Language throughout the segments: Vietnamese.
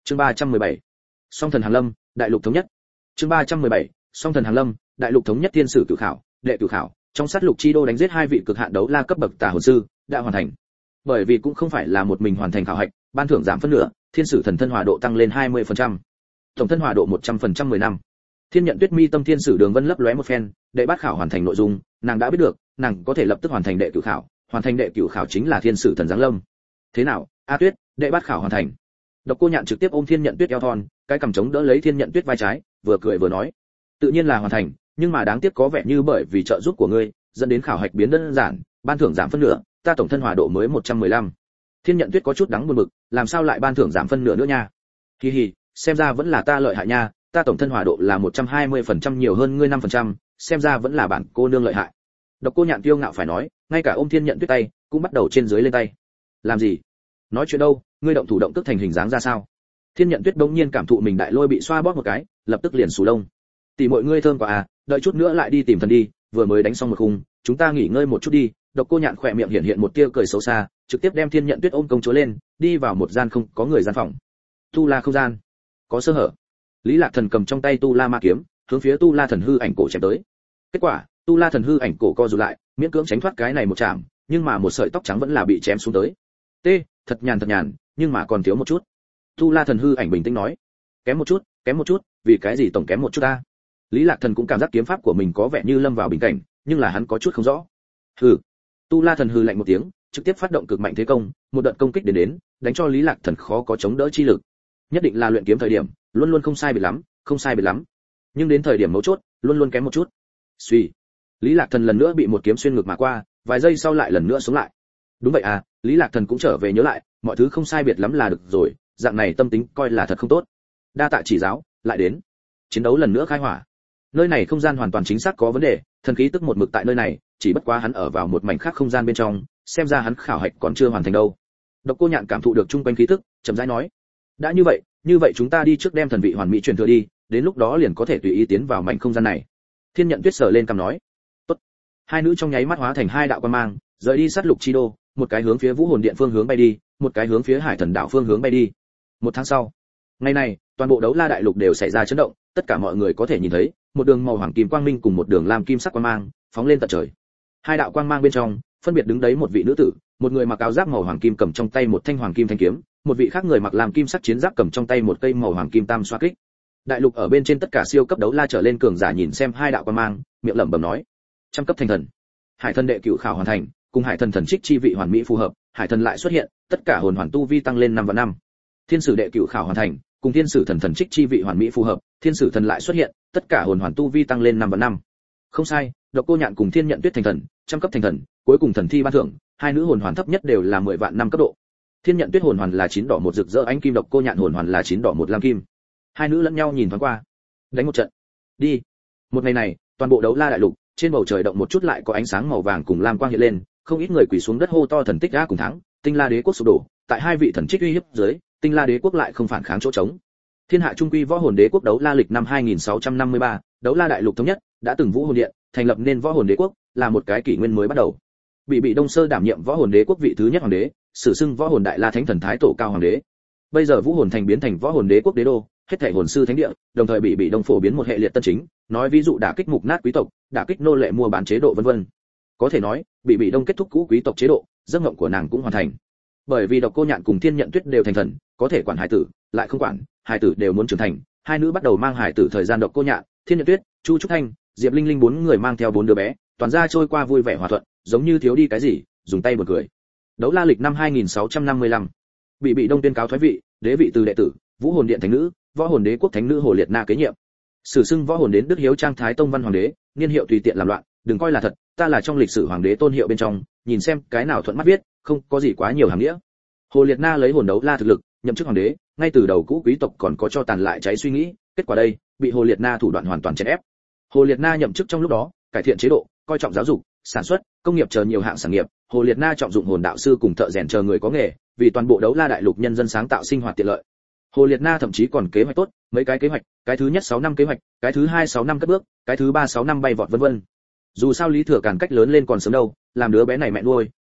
Chương 317. Song thần Hàn Lâm, đại lục thống nhất. Chương 317. Song thần Hàn Lâm, đại lục thống nhất. Thiên sử cửu khảo, đệ cửu khảo, trong sát lục chi đô đánh giết hai vị cực hạn đấu la cấp bậc tà hồn sư, đã hoàn thành. Bởi vì cũng không phải là một mình hoàn thành khảo hạch, ban thưởng giảm phân nửa, thiên sử thần thân hỏa độ tăng lên 20%. Tổng thân hỏa độ 100% 10 năm. Thiên nhận Tuyết mi tâm thiên sử đường vân lấp lóe một phen, đệ bát khảo hoàn thành nội dung, nàng đã biết được, nàng có thể lập tức hoàn thành đệ cửu khảo, hoàn thành đệ cửu khảo chính là thiên sử thần giáng lâm. Thế nào, A Tuyết, đệ bát khảo hoàn thành. Độc Cô Nhạn trực tiếp ôm Thiên Nhận Tuyết eo thon, cái cằm chống đỡ lấy Thiên Nhận Tuyết vai trái, vừa cười vừa nói: "Tự nhiên là hoàn thành, nhưng mà đáng tiếc có vẻ như bởi vì trợ giúp của ngươi, dẫn đến khảo hạch biến đơn giản, ban thưởng giảm phân nửa, ta tổng thân hỏa độ mới 115." Thiên Nhận Tuyết có chút đắng buồn bực, làm sao lại ban thưởng giảm phân nửa nữa nha? Hi hi, xem ra vẫn là ta lợi hại nha, ta tổng thân hỏa độ là 120% nhiều hơn ngươi 5%, xem ra vẫn là bản cô nương lợi hại. Độc Cô Nhạn kiêu ngạo phải nói, ngay cả ôm Thiên Nhận Tuyết tay, cũng bắt đầu trên dưới lên tay. Làm gì? Nói chuyện đâu, ngươi động thủ động tức thành hình dáng ra sao? Thiên Nhận Tuyết đống nhiên cảm thụ mình đại lôi bị xoa bóp một cái, lập tức liền sù lông. Tỷ muội ngươi thơm quá à, đợi chút nữa lại đi tìm thần đi, vừa mới đánh xong một khung, chúng ta nghỉ ngơi một chút đi. Độc Cô Nhạn khỏe miệng hiện hiện một tia cười xấu xa, trực tiếp đem Thiên Nhận Tuyết ôm công chúa lên, đi vào một gian không có người gian phòng. Tu La không gian, có sơ hở. Lý Lạc Thần cầm trong tay Tu La ma kiếm, hướng phía Tu La thần hư ảnh cổ chém tới. Kết quả, Tu La thần hư ảnh cổ co rụt lại, miễn cưỡng tránh thoát cái này một chạm, nhưng mà một sợi tóc trắng vẫn là bị chém xuống tới. T, thật nhàn, nhưng mà còn thiếu một chút. Tu La thần hư ảnh bình tĩnh nói: kém một chút, vì cái gì tổng kém một chút ta? Lý Lạc Thần cũng cảm giác kiếm pháp của mình có vẻ như lâm vào bình cảnh, nhưng là hắn có chút không rõ. Hừ. Tu La thần hư lạnh một tiếng, trực tiếp phát động cực mạnh thế công, một đợt công kích đến, đánh cho Lý Lạc Thần khó có chống đỡ chi lực. Nhất định là luyện kiếm thời điểm, luôn luôn không sai biệt lắm. Nhưng đến thời điểm mấu chốt, luôn luôn kém một chút. Suy. Lý Lạc Thần lần nữa bị một kiếm xuyên ngực mà qua, vài giây sau lại lần nữa xuống lại. Đúng vậy à, Lý Lạc Thần cũng trở về nhớ lại, mọi thứ không sai biệt lắm là được rồi, dạng này tâm tính coi là thật không tốt. Đa tạ chỉ giáo, lại đến. Chiến đấu lần nữa khai hỏa. Nơi này không gian hoàn toàn chính xác có vấn đề, thần khí tức một mực tại nơi này, chỉ bất quá hắn ở vào một mảnh khác không gian bên trong, xem ra hắn khảo hạch còn chưa hoàn thành đâu. Độc Cô Nhạn cảm thụ được trung quanh khí tức, chậm rãi nói: đã như vậy chúng ta đi trước đem thần vị hoàn mỹ truyền thừa đi, đến lúc đó liền có thể tùy ý tiến vào mảnh không gian này. Thiên Nhận Tuyết sờ lên cằm nói: tốt. Hai nữ trong nháy mắt hóa thành hai đạo quang mang, rời đi sát lục chi đô, một cái hướng phía Vũ Hồn Điện phương hướng bay đi, một cái hướng phía Hải Thần đảo phương hướng bay đi. Một tháng sau, ngày này, toàn bộ đấu la đại lục đều xảy ra chấn động, tất cả mọi người có thể nhìn thấy một đường màu hoàng kim quang minh cùng một đường lam kim sắc quang mang phóng lên tận trời. Hai đạo quang mang bên trong phân biệt đứng đấy một vị nữ tử, một người mặc áo giáp màu hoàng kim cầm trong tay một thanh hoàng kim thanh kiếm, một vị khác người mặc lam kim sắc chiến giáp cầm trong tay một cây màu hoàng kim tam xoa kích. Đại lục ở bên trên tất cả siêu cấp đấu la trở lên cường giả nhìn xem hai đạo quang mang, miệng lẩm bẩm nói: trăm cấp thành thần. Hải Thần đệ cửu khảo hoàn thành, cùng Hải Thần thần trích chi vị hoàn mỹ phù hợp, Hải Thần lại xuất hiện, tất cả hồn hoàn tu vi tăng lên 5 và 5. Thiên sử đệ cửu khảo hoàn thành, cùng Thiên sử thần thần trích chi vị hoàn mỹ phù hợp, Thiên sử thần lại xuất hiện, tất cả hồn hoàn tu vi tăng lên 5 và 5. Không sai, Độc Cô Nhạn cùng Thiên Nhận Tuyết thành thần, trăm cấp thành thần, cuối cùng thần thi ban thưởng, hai nữ hồn hoàn thấp nhất đều là 10 vạn năm cấp độ. Thiên Nhận Tuyết hồn hoàn là 9 đỏ một rực rỡ ánh kim, Độc Cô Nhạn hồn hoàn là 9 đỏ một lam kim. Hai nữ lẫn nhau nhìn thoáng qua, đánh một trận. Đi. Một ngày này, toàn bộ đấu la đại lục, trên bầu trời động một chút lại có ánh sáng màu vàng cùng lam quang hiện lên, không ít người quỳ xuống đất hô to thần tích đã cùng thắng, Tinh La Đế quốc sụp đổ, tại hai vị thần trích uy hiếp dưới, Tinh La Đế quốc lại không phản kháng chỗ trống. Thiên hạ trung quy võ hồn đế quốc đấu la lịch năm 2653, đấu la đại lục thống nhất, đã từng Vũ Hồn Điện, thành lập nên võ hồn đế quốc, là một cái kỷ nguyên mới bắt đầu. Bị Đông Sơ đảm nhiệm võ hồn đế quốc vị thứ nhất hoàng đế, sử xưng võ hồn đại la thánh thần thái tổ cao hoàng đế. Bây giờ Vũ Hồn thành biến thành võ hồn đế quốc đế đô, hết thảy hồn sư thánh địa, đồng thời bị Đông phổ biến một hệ liệt tân chính, nói ví dụ đả kích mục nát quý tộc, đả kích nô lệ mua bán chế độ vân vân. Có thể nói, bị Đông kết thúc cũ quý tộc chế độ, giấc mộng của nàng cũng hoàn thành. Bởi vì Độc Cô Nhạn cùng Thiên Nhận Tuyết đều thành thần, có thể quản hải tử, lại không quản, hải tử đều muốn trưởng thành, hai nữ bắt đầu mang hải tử thời gian. Độc Cô Nhạn, Thiên Nhận Tuyết, Chu Trúc Thanh, Diệp Linh Linh bốn người mang theo 4 đứa bé, toàn ra trôi qua vui vẻ hòa thuận, giống như thiếu đi cái gì, dùng tay buồn cười. Đấu la lịch năm 2655, bị Đông tuyên cáo thoái vị, đế vị từ đệ tử, Vũ Hồn Điện thánh nữ, võ hồn đế quốc thánh nữ Hồ Liệt Na kế nhiệm. Sử xưng võ hồn đến Đức Hiếu Trang Thái Tông Văn Hoàng đế, niên hiệu tùy tiện làm loạn, đừng coi là thật, ta là trong lịch sử hoàng đế tôn hiệu bên trong, nhìn xem cái nào thuận mắt viết, không có gì quá nhiều hàm nghĩa. Hồ Liệt Na lấy hồn đấu la thực lực, nhậm chức hoàng đế, ngay từ đầu cũ quý tộc còn có cho tàn lại cháy suy nghĩ, kết quả đây, bị Hồ Liệt Na thủ đoạn hoàn toàn chèn ép. Hồ Liệt Na nhậm chức trong lúc đó, cải thiện chế độ, coi trọng giáo dục, sản xuất, công nghiệp chờ nhiều hạng sản nghiệp. Hồ Liệt Na trọng dụng hồn đạo sư cùng thợ rèn chờ người có nghề, vì toàn bộ đấu la đại lục nhân dân sáng tạo sinh hoạt tiện lợi. Hồ Liệt Na thậm chí còn kế hoạch tốt, mấy cái kế hoạch, cái thứ nhất 6 năm kế hoạch, cái thứ hai 6 năm cất bước, cái thứ ba 6 năm bay vọt vân vân. Dù sao Lý Thừa Càn cách lớn lên còn sớm đâu, làm đứa bé này mẹ nuôi,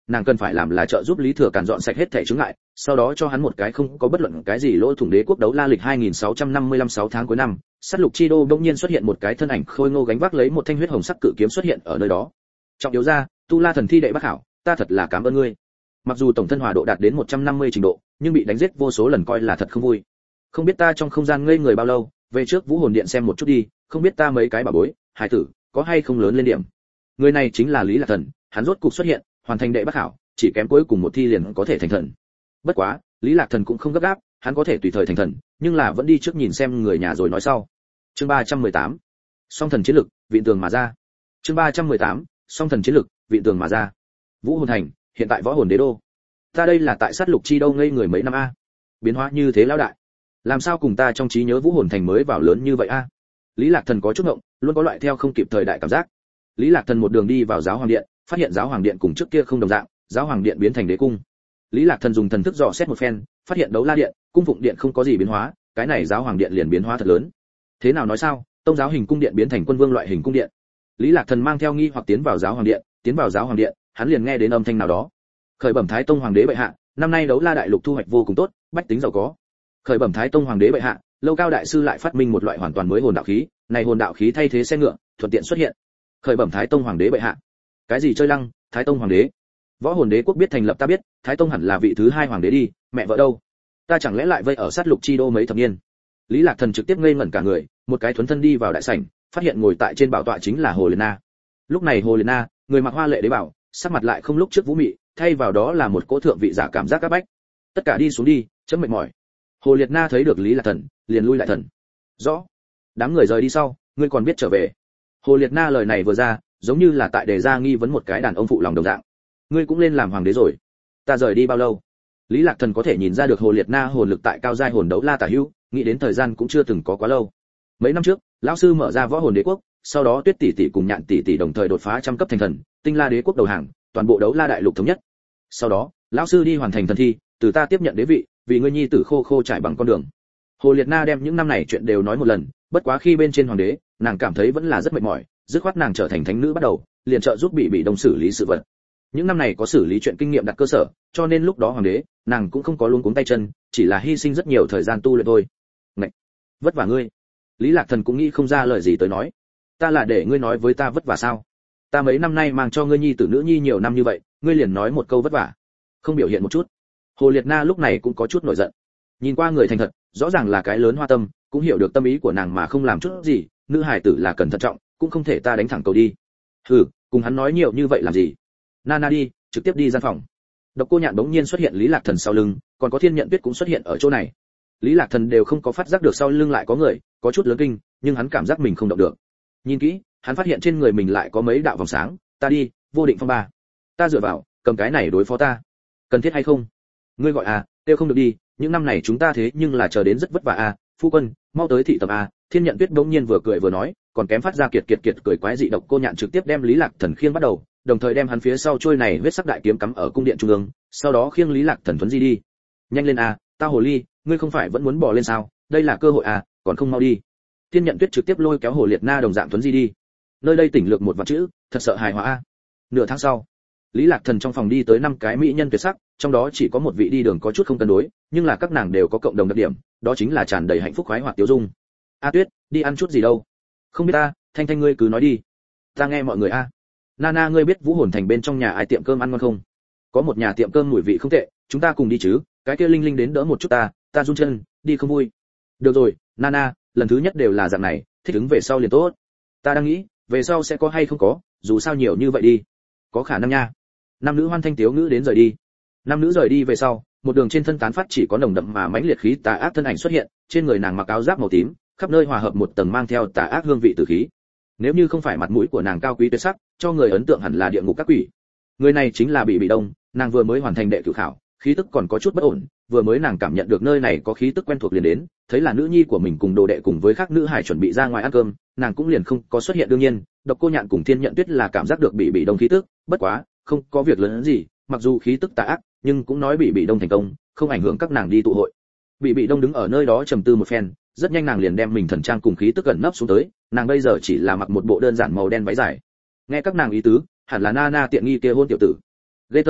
nàng cần phải làm là trợ giúp Lý Thừa Càn dọn sạch hết thảy chướng ngại, sau đó cho hắn một cái không có bất luận cái gì lỗ thủng đế quốc đấu la lịch 2655 6 tháng cuối năm, sát lục chi đô bỗng nhiên xuất hiện một cái thân ảnh khôi ngô gánh vác lấy một thanh huyết hồng sắc cự kiếm xuất hiện ở nơi đó. Trọng yếu ra, Tu La thần thi đệ bác hảo, ta thật là cảm ơn ngươi. Mặc dù tổng thân hòa độ đạt đến 150 trình độ, nhưng bị đánh giết vô số lần coi là thật không vui. Không biết ta trong không gian ngây người bao lâu, về trước Vũ Hồn Điện xem một chút đi, không biết ta mấy cái bà bối, hải tử, có hay không lớn lên điểm. Người này chính là Lý Lạc Thần, hắn rốt cục xuất hiện, hoàn thành đệ bác hảo, chỉ kém cuối cùng một thi liền có thể thành thần. Bất quá, Lý Lạc Thần cũng không gấp gáp, hắn có thể tùy thời thành thần, nhưng là vẫn đi trước nhìn xem người nhà rồi nói sau. Chương 318. Song thần chiến lực, viện tường mà ra. Chương 318. Song thần chiến lực, viện tường mà ra. Vũ Hồn Thành, hiện tại Võ Hồn Đế đô. Ta đây là tại sát lục chi đâu ngây người mấy năm a. Biến hóa như thế lão đại. Làm sao cùng ta trong trí nhớ Vũ Hồn Thành mới vào lớn như vậy a? Lý Lạc Thần có chút ngộng, luôn có loại theo không kịp thời đại cảm giác. Lý Lạc Thần một đường đi vào giáo hoàng điện, phát hiện giáo hoàng điện cùng trước kia không đồng dạng, giáo hoàng điện biến thành đế cung. Lý Lạc Thần dùng thần thức dò xét một phen, phát hiện đấu la điện, cung phụng điện không có gì biến hóa, cái này giáo hoàng điện liền biến hóa thật lớn. Thế nào nói sao? Tông giáo hình cung điện biến thành quân vương loại hình cung điện. Lý Lạc Thần mang theo nghi hoặc tiến vào giáo hoàng điện, hắn liền nghe đến âm thanh nào đó. Khởi bẩm Thái Tông hoàng đế bệ hạ, năm nay đấu la đại lục thu hoạch vô cùng tốt, bách tính giàu có. Khởi bẩm Thái Tông hoàng đế bệ hạ, Lâu Cao đại sư lại phát minh một loại hoàn toàn mới hồn đạo khí, này hồn đạo khí thay thế xe ngựa, thuận tiện xuất hiện. Khởi bẩm Thái Tông hoàng đế bệ hạ. Cái gì chơi lăng, Thái Tông hoàng đế? Võ Hồn Đế quốc biết thành lập ta biết, Thái Tông hẳn là vị thứ hai hoàng đế đi, mẹ vợ đâu? Ta chẳng lẽ lại vây ở sát lục chi đô mấy thập niên? Lý Lạc Thần trực tiếp ngây ngẩn cả người, một cái thuấn thân đi vào đại sảnh, phát hiện ngồi tại trên bảo tọa chính là Hồ Liệt Na. Lúc này Hồ Liệt Na, người mặc hoa lệ đế bảo, sắc mặt lại không lúc trước vũ mị, thay vào đó là một cỗ thượng vị giả cảm giác các bách. Tất cả đi xuống đi, chấm mệt mỏi. Hồ Liệt Na thấy được Lý Lạc Thần, liền lui lại thần. Rõ. Đám người rời đi sau, ngươi còn biết trở về. Hồ Liệt Na lời này vừa ra, giống như là tại đề ra nghi vấn một cái đàn ông phụ lòng đồng dạng. Ngươi cũng lên làm hoàng đế rồi? Ta rời đi bao lâu? Lý Lạc Thần có thể nhìn ra được Hồ Liệt Na hồn lực tại cao giai hồn đấu la tả hữu, nghĩ đến thời gian cũng chưa từng có quá lâu. Mấy năm trước, lão sư mở ra Võ Hồn Đế quốc, sau đó Tuyết tỷ tỷ cùng Nhạn tỷ tỷ đồng thời đột phá trăm cấp thành thần, Tinh La Đế quốc đầu hàng, toàn bộ đấu la đại lục thống nhất. Sau đó, lão sư đi hoàn thành thần thi, từ ta tiếp nhận đế vị, vì ngươi nhi tử khô khô trải bằng con đường. Hồ Liệt Na đem những năm này chuyện đều nói một lần, bất quá khi bên trên hoàng đế, nàng cảm thấy vẫn là rất mệt mỏi, dứt khoát nàng trở thành thánh nữ bắt đầu, liền trợ giúp bị đồng xử lý sự vật. Những năm này có xử lý chuyện kinh nghiệm đặt cơ sở, cho nên lúc đó hoàng đế, nàng cũng không có luống cuống tay chân, chỉ là hy sinh rất nhiều thời gian tu luyện thôi. Ngậy, vất vả ngươi. Lý Lạc Thần cũng nghĩ không ra lời gì tới nói. Ta là để ngươi nói với ta vất vả sao? Ta mấy năm nay mang cho ngươi nhi tử nữ nhi nhiều năm như vậy, ngươi liền nói một câu vất vả, không biểu hiện một chút. Hồ Liệt Na lúc này cũng có chút nổi giận. Nhìn qua người thành thật, rõ ràng là cái lớn hoa tâm, cũng hiểu được tâm ý của nàng mà không làm chút gì, nữ hài tử là cần thận trọng, cũng không thể ta đánh thẳng cầu đi. Hừ, cùng hắn nói nhiều như vậy làm gì? Nana đi, trực tiếp đi gian phòng. Độc Cô Nhạn bỗng nhiên xuất hiện Lý Lạc Thần sau lưng, còn có Thiên Nhận Tuyết cũng xuất hiện ở chỗ này. Lý Lạc Thần đều không có phát giác được sau lưng lại có người, có chút lớn kinh, nhưng hắn cảm giác mình không động được. Nhìn kỹ, hắn phát hiện trên người mình lại có mấy đạo vòng sáng, ta đi, vô định phong ba. Ta dựa vào, cầm cái này đối phó ta. Cần thiết hay không? Ngươi gọi à, tiêu không được đi, những năm này chúng ta thế nhưng là chờ đến rất vất vả à, phu quân, mau tới thị tập à. Thiên Nhận Tuyết bỗng nhiên vừa cười vừa nói, còn kém phát ra kiệt cười quái dị. Độc Cô Nhạn trực tiếp đem Lý Lạc Thần khiêng bắt đầu, đồng thời đem hắn phía sau trôi này huyết sắc đại kiếm cắm ở cung điện trung ương, sau đó khiêng Lý Lạc Thần thuấn di đi. Nhanh lên à, ta hồ ly, ngươi không phải vẫn muốn bỏ lên sao? Đây là cơ hội à, còn không mau đi. Thiên Nhận Tuyết trực tiếp lôi kéo Hồ Liệt Na đồng dạng thuấn di đi. Nơi đây tỉnh lược một vạn chữ, thật sợ hài hòa a. Nửa tháng sau, Lý Lạc Thần trong phòng đi tới 5 cái mỹ nhân tuyệt sắc, trong đó chỉ có một vị đi đường có chút không cân đối, nhưng là các nàng đều có cộng đồng đặc điểm, đó chính là tràn đầy hạnh phúc khoái hoạt tiêu dung. A Tuyết, đi ăn chút gì đâu? Không biết ta, Thanh Thanh ngươi cứ nói đi. Ta nghe mọi người a. Nana ngươi biết Vũ Hồn Thành bên trong nhà ai tiệm cơm ăn ngon không? Có một nhà tiệm cơm mùi vị không tệ, chúng ta cùng đi chứ? Cái kia Linh Linh đến đỡ một chút ta run chân, đi không vui. Được rồi, Nana, lần thứ nhất đều là dạng này, thích ứng về sau liền tốt. Ta đang nghĩ, về sau sẽ có hay không có, dù sao nhiều như vậy đi. Có khả năng nha. Nam nữ hoan thanh tiếu ngữ đến rời đi. Nam nữ rời đi về sau, một đường trên thân tán phát chỉ có nồng đậm mà mãnh liệt khí tà ác thân ảnh xuất hiện, trên người nàng mặc áo giáp màu tím, khắp nơi hòa hợp một tầng mang theo tà ác hương vị tử khí. Nếu như không phải mặt mũi của nàng cao quý tuyệt sắc, cho người ấn tượng hẳn là địa ngục các quỷ. Người này chính là Bị Đông, nàng vừa mới hoàn thành đệ cửu khảo, khí tức còn có chút bất ổn, vừa mới nàng cảm nhận được nơi này có khí tức quen thuộc liền đến, thấy là nữ nhi của mình cùng đồ đệ cùng với khác nữ hải chuẩn bị ra ngoài ăn cơm, nàng cũng liền không có xuất hiện. Đương nhiên, Độc Cô Nhạn cùng Thiên Nhận Tuyết là cảm giác được Bị Đông khí tức, bất quá, không có việc lớn gì, mặc dù khí tức tà ác, nhưng cũng nói Bị Đông thành công, không ảnh hưởng các nàng đi tụ hội. Bị Đông đứng ở nơi đó trầm tư một phen, rất nhanh nàng liền đem mình thần trang cùng khí tức gần nấp xuống tới, nàng bây giờ chỉ là mặc một bộ đơn giản màu đen váy dài. Nghe các nàng ý tứ, hẳn là Nana tiện nghi kia hôn tiểu tử. Ghê tởm,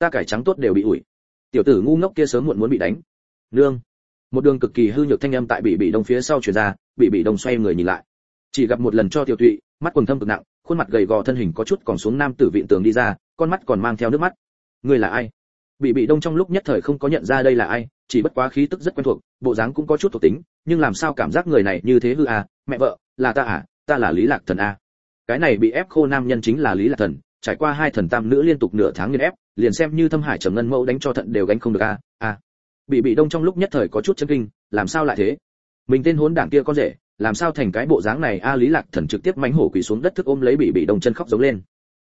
ta cải trắng tốt đều bị ủi. Tiểu tử ngu ngốc kia sớm muộn muốn bị đánh. Nương. Một đường cực kỳ hư nhược thanh âm tại bị đông phía sau truyền ra, bị đông xoay người nhìn lại. Chỉ gặp một lần cho Tiểu Tụy, mắt quầng thâm cực nặng, khuôn mặt gầy gò thân hình có chút còn xuống nam tử vịn tường đi ra, con mắt còn mang theo nước mắt. Ngươi là ai? Bị đông trong lúc nhất thời không có nhận ra đây là ai, chỉ bất quá khí tức rất quen thuộc, bộ dáng cũng có chút thuộc tính, nhưng làm sao cảm giác người này như thế hư à? Mẹ vợ, là ta à? Ta là Lý Lạc Thần à? Cái này bị ép khô nam nhân chính là Lý Lạc Thần, trải qua hai thần tam nữ liên tục nửa tháng nghiền ép, liền xem như Thâm Hải Trầm Ngân Mẫu đánh cho thận đều gánh không được a. Bị đông trong lúc nhất thời có chút chấn kinh, làm sao lại thế? Mình tên hỗn đảng kia con rể, làm sao thành cái bộ dáng này a? Lý Lạc Thần trực tiếp mánh hổ quỳ xuống đất thức ôm lấy bị đông chân khóc giống lên.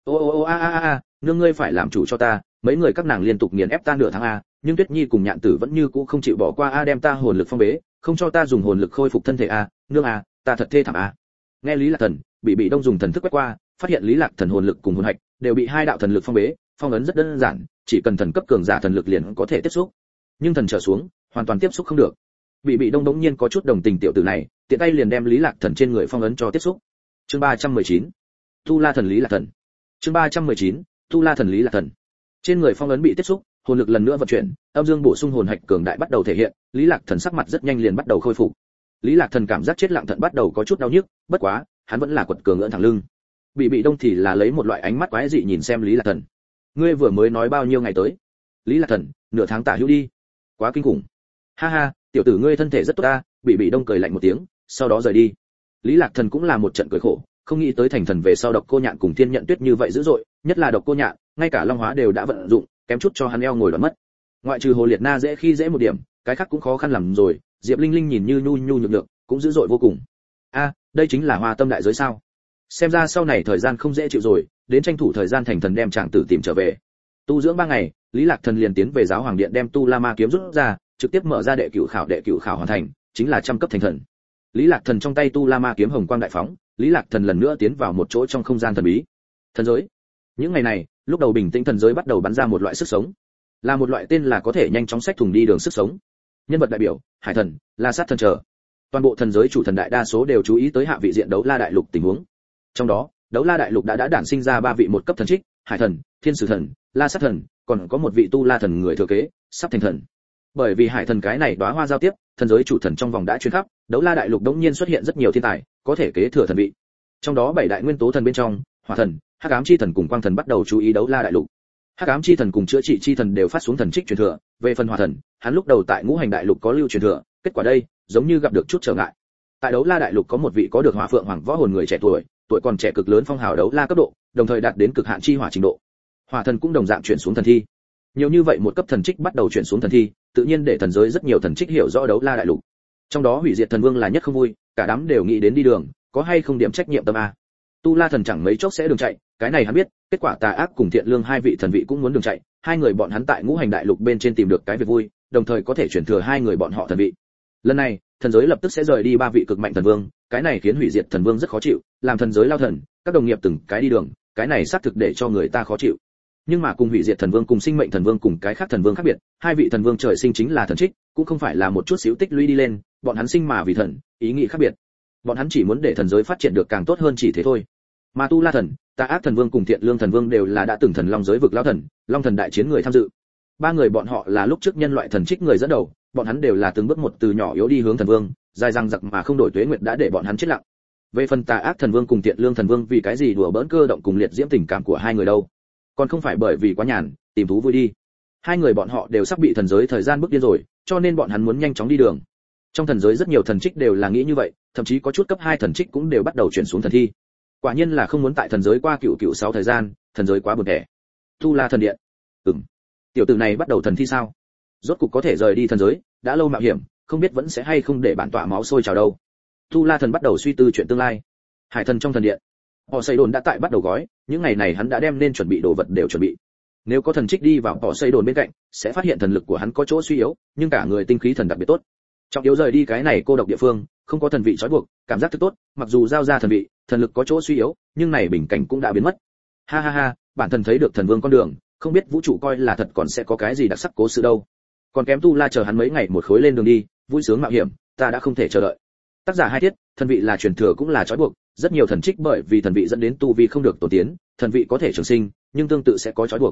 Nương ngươi phải làm chủ cho ta, mấy người các nàng liên tục nghiền ép ta nửa tháng a, nhưng Tuyết Nhi cùng Nhạn Tử vẫn như cũ không chịu bỏ qua a, đem ta hồn lực phong bế, không cho ta dùng hồn lực khôi phục thân thể a, nương a, ta thật thê thảm a. Nghe Lý Lạc Thần, bị đông dùng thần thức quét qua, phát hiện Lý Lạc Thần hồn lực cùng hồn hạch đều bị hai đạo thần lực phong bế, phong ấn rất đơn giản, chỉ cần thần cấp cường giả thần lực liền có thể tiếp xúc, nhưng thần trở xuống hoàn toàn tiếp xúc không được. Bị đông đống nhiên có chút đồng tình tiểu tử này, tiện tay liền đem Lý Lạc Thần trên người phong ấn cho tiếp xúc. Chương 319. Tu La Thần Lý Lạc Thần. Chương 319. Tu La Thần Lý Lạc Thần. Trên người phong ấn bị tiếp xúc, hồn lực lần nữa vận chuyển, âm dương bổ sung hồn hạch cường đại bắt đầu thể hiện, Lý Lạc Thần sắc mặt rất nhanh liền bắt đầu khôi phục. Lý Lạc Thần cảm giác chết lặng thận bắt đầu có chút đau nhức, bất quá, hắn vẫn là quật cường ưỡn thẳng lưng. Bị đông thì là lấy một loại ánh mắt quái dị nhìn xem Lý Lạc Thần. Ngươi vừa mới nói bao nhiêu ngày tới? Lý Lạc Thần, nửa tháng tả hữu đi. Quá kinh khủng. Ha ha, tiểu tử ngươi thân thể rất tốt ta. Bị đông cười lạnh một tiếng, sau đó rời đi. Lý Lạc Thần cũng là một trận cười khổ, không nghĩ tới thành thần về sau Độc Cô Nhạn cùng Thiên Nhận Tuyết như vậy dữ dội, nhất là Độc Cô Nhạn, ngay cả Long Hóa đều đã vận dụng, kém chút cho hắn eo ngồi đoán mất. Ngoại trừ Hồ Liệt Na dễ khi dễ một điểm, cái khác cũng khó khăn lắm rồi. Diệp Linh Linh nhìn như nhu nhược nhược, cũng dữ dội vô cùng. A, đây chính là Hoa Tâm đại giới sao? Xem ra sau này thời gian không dễ chịu rồi, đến tranh thủ thời gian thành thần đem chàng tử tìm trở về. Tu dưỡng 3 ngày, Lý Lạc Thần liền tiến về giáo hoàng điện đem Tu La Ma kiếm rút ra, trực tiếp mở ra đệ cửu khảo hoàn thành, chính là trăm cấp thành thần. Lý Lạc Thần trong tay Tu La Ma kiếm hồng quang đại phóng, Lý Lạc Thần lần nữa tiến vào một chỗ trong không gian thần bí. Thần giới. Những ngày này, lúc đầu bình tĩnh thần giới bắt đầu bắn ra một loại sức sống, là một loại tên là có thể nhanh chóng xách thùng đi đường sức sống. Nhân vật đại biểu, Hải Thần, La Sát Thần trở. Toàn bộ thần giới chủ thần đại đa số đều chú ý tới hạ vị diện Đấu La đại lục tình huống. Trong đó, Đấu La đại lục đã đản sinh ra 3 vị một cấp thần trích, Hải Thần, Thiên Sử Thần, La Sát Thần, còn có một vị Tu La Thần người thừa kế, sắp thành thần. Bởi vì Hải Thần cái này đóa hoa giao tiếp, thần giới chủ thần trong vòng đã truyền khắp, Đấu La đại lục đống nhiên xuất hiện rất nhiều thiên tài, có thể kế thừa thần vị. Trong đó 7 đại nguyên tố thần bên trong, Hỏa Thần, Hắc Ám chi thần cùng Quang Thần bắt đầu chú ý Đấu La đại lục. Hắc Ám chi thần cùng Chữa trị chi thần đều phát xuống thần trích truyền thừa, về phần Hỏa Thần, hắn lúc đầu tại Ngũ Hành đại lục có lưu truyền thừa, kết quả đây, giống như gặp được chút trở ngại. Tại Đấu La đại lục có một vị có được Hỏa Phượng Hoàng võ hồn người trẻ tuổi còn trẻ cực lớn phong hào Đấu La cấp độ, đồng thời đạt đến cực hạn chi hỏa trình độ. Hỏa Thần cũng đồng dạng chuyển xuống thần thi. Nhiều như vậy một cấp thần trích bắt đầu chuyển xuống thần thi, tự nhiên để thần giới rất nhiều thần trích hiểu rõ Đấu La đại lục. Trong đó Hủy Diệt Thần Vương là nhất không vui, cả đám đều nghĩ đến đi đường, có hay không điểm trách nhiệm tâm a. Tu La Thần chẳng mấy chốc sẽ đường chạy, cái này hắn biết, kết quả Tà Ác cùng Thiện Lương hai vị thần vị cũng muốn đường chạy, hai người bọn hắn tại Ngũ Hành đại lục bên trên tìm được cái việc vui, đồng thời có thể chuyển thừa hai người bọn họ thần vị. Lần này, thần giới lập tức sẽ rời đi 3 vị cực mạnh thần vương, cái này khiến Hủy Diệt Thần Vương rất khó chịu, làm thần giới lao thần, các đồng nghiệp từng cái đi đường, cái này xác thực để cho người ta khó chịu. Nhưng mà cùng Hủy Diệt Thần Vương cùng Sinh Mệnh Thần Vương cùng cái khác thần vương khác biệt, hai vị thần vương trời sinh chính là thần trích, cũng không phải là một chút xíu tích lũy đi lên, bọn hắn sinh mà vì thần, ý nghĩ khác biệt. Bọn hắn chỉ muốn để thần giới phát triển được càng tốt hơn chỉ thế thôi. Mà Tu La Thần, Tà Ác Thần Vương cùng Thiện Lương Thần Vương đều là đã từng thần long giới vực lão thần, Long Thần đại chiến người tham dự. 3 người bọn họ là lúc trước nhân loại thần trích người dẫn đầu, bọn hắn đều là từng bước một từ nhỏ yếu đi hướng thần vương, dài răng giặc mà không đổi tuế nguyệt đã để bọn hắn chết lặng. Về phần Tà Ác Thần Vương cùng Thiện Lương Thần Vương vì cái gì đùa bỡn cơ động cùng liệt diễm tình cảm của hai người đâu? Còn không phải bởi vì quá nhàn, tìm thú vui đi. Hai người bọn họ đều sắp bị thần giới thời gian bức điên rồi, cho nên bọn hắn muốn nhanh chóng đi đường. Trong thần giới rất nhiều thần trích đều là nghĩ như vậy, thậm chí có chút cấp 2 thần trích cũng đều bắt đầu chuyển xuống thần thi. Quả nhiên là không muốn tại thần giới qua cựu 6 thời gian, thần giới quá buồn tẻ. Tu La thần điện. Tiểu tử này bắt đầu thần thi sao? Rốt cục có thể rời đi thần giới, đã lâu mạo hiểm, không biết vẫn sẽ hay không để bản tọa máu sôi trào đâu. Tu La thần bắt đầu suy tư chuyện tương lai. Hải Thần trong thần điện. Họ xây đồn đã tại bắt đầu gói, những ngày này hắn đã đem nên chuẩn bị đồ vật đều chuẩn bị. Nếu có thần trích đi vào họ xây đồn bên cạnh, sẽ phát hiện thần lực của hắn có chỗ suy yếu, nhưng cả người tinh khí thần đặc biệt tốt. Trọng yếu rời đi cái này cô độc địa phương, không có thần vị trói buộc, cảm giác thật tốt, mặc dù giao ra thần vị, thần lực có chỗ suy yếu, nhưng này bình cảnh cũng đã biến mất. Ha ha ha, bản thân thấy được thần vương con đường, không biết vũ trụ coi là thật còn sẽ có cái gì đặc sắc cố sự đâu. Còn kém Tu La chờ hắn mấy ngày một khối lên đường đi, vui sướng mạo hiểm, ta đã không thể chờ đợi. Tác giả hai tiết, thần vị là truyền thừa cũng là trói buộc, rất nhiều thần trích bởi vì thần vị dẫn đến tu vi không được tổ tiến, thần vị có thể trường sinh, nhưng tương tự sẽ có trói buộc.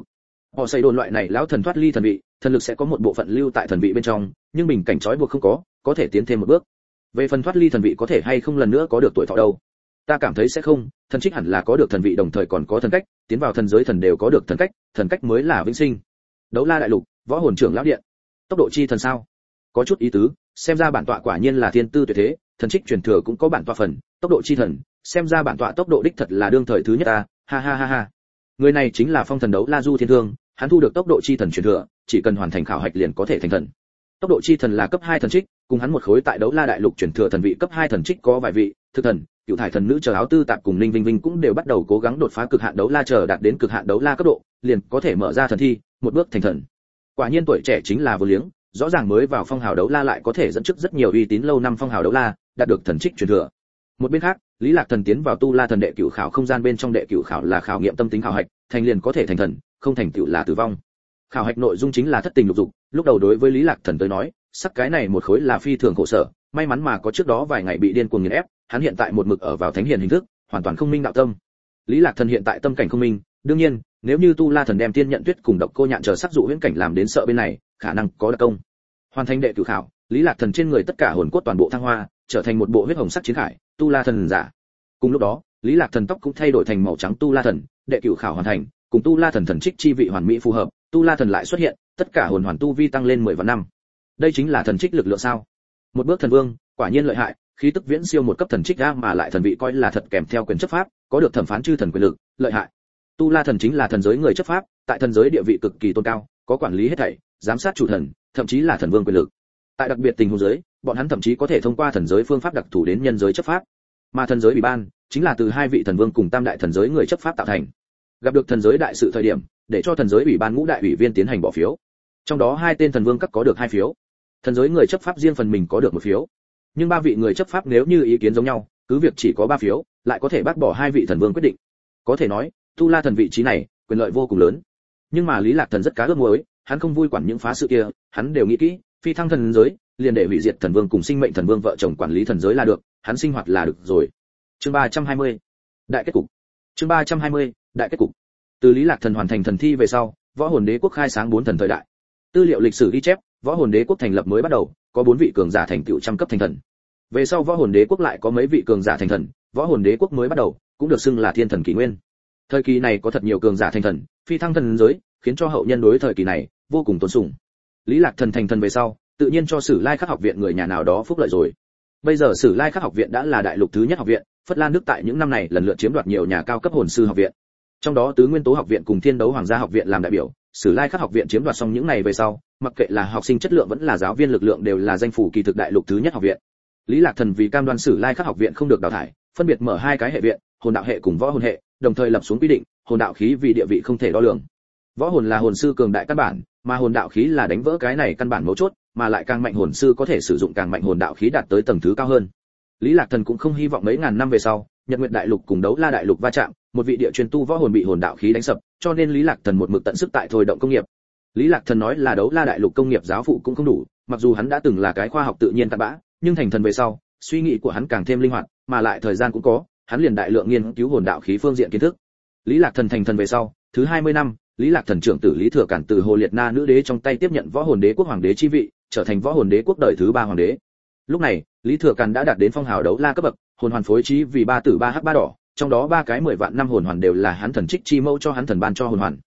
Họ xây đồn loại này lão thần thoát ly thần vị, thần lực sẽ có một bộ phận lưu tại thần vị bên trong, nhưng bình cảnh trói buộc không có thể tiến thêm một bước. Về phần thoát ly thần vị có thể hay không lần nữa có được tuổi thọ đâu? Ta cảm thấy sẽ không, thần trích hẳn là có được thần vị đồng thời còn có thần cách, tiến vào thần giới thần đều có được thần cách mới là vĩnh sinh. Đấu La đại lục, võ hồn trưởng lão điện. Tốc độ chi thần sao? Có chút ý tứ, xem ra bản tọa quả nhiên là thiên tư tuyệt thế, thần trích truyền thừa cũng có bản tọa phần, tốc độ chi thần, xem ra bản tọa tốc độ đích thật là đương thời thứ nhất ta, ha ha ha ha. Người này chính là phong thần đấu La Du Thiên Thương, hắn thu được tốc độ chi thần truyền thừa, chỉ cần hoàn thành khảo hạch liền có thể thành thần. Tốc độ chi thần là cấp 2 thần trích, cùng hắn một khối tại đấu La đại lục truyền thừa thần vị cấp 2 thần trích có vài vị, thực thần, cựu thải thần nữ chờ áo tư tạp cùng Ninh Vinh Vinh cũng đều bắt đầu cố gắng đột phá cực hạn đấu La chờ đạt đến cực hạn đấu La cấp độ, liền có thể mở ra thần thi, một bước thành thần. Quả nhiên tuổi trẻ chính là vô liếng, rõ ràng mới vào phong hào đấu La lại có thể dẫn trước rất nhiều uy tín lâu năm phong hào đấu La, đạt được thần trích truyền thừa. Một bên khác, Lý Lạc Thần tiến vào tu La thần đệ cửu khảo không gian bên trong đệ cửu khảo là khảo nghiệm tâm tính khảo hạch, thành liền có thể thành thần, không thành tựu là tử vong. Khảo hạch nội dung chính là thất tình lục dục, lúc đầu đối với Lý Lạc Thần tới nói, sắc cái này một khối là phi thường khổ sở, may mắn mà có trước đó vài ngày bị điên cuồng nghiền ép, hắn hiện tại một mực ở vào thánh hiền hình thức, hoàn toàn không minh đạo tâm. Lý Lạc Thần hiện tại tâm cảnh không minh, đương nhiên, nếu như tu La thần đem tiên nhận tuyết cùng độc cô nhạn chờ sắc dụ huyễn cảnh làm đến sợ bên này, khả năng có đặc công. Hoàn thành đệ cửu khảo, Lý Lạc Thần trên người tất cả hồn cốt toàn bộ thăng hoa, trở thành một bộ huyết hồng sắc chiến khải, tu La thần giả. Cùng lúc đó, Lý Lạc Thần tóc cũng thay đổi thành màu trắng tu La thần, đệ cửu khảo hoàn thành, cùng tu La thần thần trích chi vị hoàn mỹ phù hợp, tu La thần lại xuất hiện, tất cả hồn hoàn tu vi tăng lên 10 vạn năm. Đây chính là thần trích lực lượng sao? Một bước thần vương, quả nhiên lợi hại, khí tức viễn siêu một cấp thần trích ra mà lại thần vị coi là thật kèm theo quyền chấp pháp, có được thẩm phán chư thần quyền lực, lợi hại. Tu La thần chính là thần giới người chấp pháp, tại thần giới địa vị cực kỳ tôn cao, có quản lý hết thảy, giám sát chủ thần, thậm chí là thần vương quyền lực. Tại đặc biệt tình huống giới, bọn hắn thậm chí có thể thông qua thần giới phương pháp đặc thù đến nhân giới chấp pháp. Mà thần giới ủy ban chính là từ 2 vị thần vương cùng tam đại thần giới người chấp pháp tạo thành. Gặp được thần giới đại sự thời điểm, để cho thần giới ủy ban ngũ đại ủy viên tiến hành bỏ phiếu. Trong đó 2 tên thần vương các có được 2 phiếu. Thần giới người chấp pháp riêng phần mình có được 1 phiếu. Nhưng 3 vị người chấp pháp nếu như ý kiến giống nhau, cứ việc chỉ có 3 phiếu, lại có thể bác bỏ 2 vị thần vương quyết định. Có thể nói, tu La thần vị trí này, quyền lợi vô cùng lớn. Nhưng mà Lý Lạc Thần rất cá ướp muối, hắn không vui quản những phá sự kia, hắn đều nghĩ kỹ, phi thăng thần giới, liền để hủy diệt thần vương cùng sinh mệnh thần vương vợ chồng quản lý thần giới là được, hắn sinh hoạt là được rồi. Chương 320. Đại kết cục. Chương 320. Đại kết cục. Từ Lý Lạc Thần hoàn thành thần thi về sau, Võ Hồn Đế quốc khai sáng 4 thần thời đại. Tư liệu lịch sử ghi chép, Võ Hồn Đế quốc thành lập mới bắt đầu, có 4 vị cường giả thành tựu trăm cấp thành thần. Về sau Võ Hồn Đế quốc lại có mấy vị cường giả thành thần, Võ Hồn Đế quốc mới bắt đầu, cũng được xưng là Thiên Thần Kỷ Nguyên. Thời kỳ này có thật nhiều cường giả thành thần, phi thăng thần giới, khiến cho hậu nhân đối thời kỳ này vô cùng tôn sùng. Lý Lạc Thần thành thần về sau, tự nhiên cho Sử Lai Khắc học viện người nhà nào đó phúc lợi rồi. Bây giờ Sử Lai Khắc học viện đã là đại lục thứ nhất học viện, Phất Lan nước tại những năm này lần lượt chiếm đoạt nhiều nhà cao cấp hồn sư học viện. Trong đó Tứ Nguyên Tố học viện cùng Thiên Đấu Hoàng gia học viện làm đại biểu, Sử Lai Khắc học viện chiếm đoạt xong những này về sau, mặc kệ là học sinh chất lượng vẫn là giáo viên lực lượng đều là danh phủ kỳ thực đại lục thứ nhất học viện. Lý Lạc Thần vì cam đoan Sử Lai Khắc học viện không được đào thải, phân biệt mở 2 cái hệ viện, hồn đạo hệ cùng võ hồn hệ, đồng thời lập xuống quy định, hồn đạo khí vì địa vị không thể đo lường. Võ hồn là hồn sư cường đại căn bản, mà hồn đạo khí là đánh vỡ cái này căn bản mấu chốt, mà lại càng mạnh hồn sư có thể sử dụng càng mạnh hồn đạo khí đạt tới tầng thứ cao hơn. Lý Lạc Thần cũng không hy vọng mấy ngàn năm về sau, Nhật Nguyệt đại lục cùng Đấu La đại lục va chạm, một vị địa truyền tu võ hồn bị hồn đạo khí đánh sập, cho nên Lý Lạc Thần một mực tận sức tại thôi động công nghiệp. Lý Lạc Thần nói là Đấu La đại lục công nghiệp giáo phụ cũng không đủ, mặc dù hắn đã từng là cái khoa học tự nhiên cặn bã, nhưng thành thần về sau, suy nghĩ của hắn càng thêm linh hoạt, mà lại thời gian cũng có, hắn liền đại lượng nghiên cứu hồn đạo khí phương diện kiến thức. Lý Lạc Thần thành thần về sau, thứ 20 năm, Lý Lạc Thần trưởng tử Lý Thừa Cản từ Hồ Liệt Na nữ đế trong tay tiếp nhận Võ Hồn Đế quốc hoàng đế chi vị, trở thành Võ Hồn Đế quốc đời thứ 3 hoàng đế. Lúc này, Lý Thừa Cản đã đạt đến phong hào đấu la cấp bậc, hồn hoàn phối trí vì 3 tử 3 hắc 3 đỏ, trong đó 3 cái 10 vạn năm hồn hoàn đều là hắn thần trích chi mẫu cho hắn thần ban cho hồn hoàn.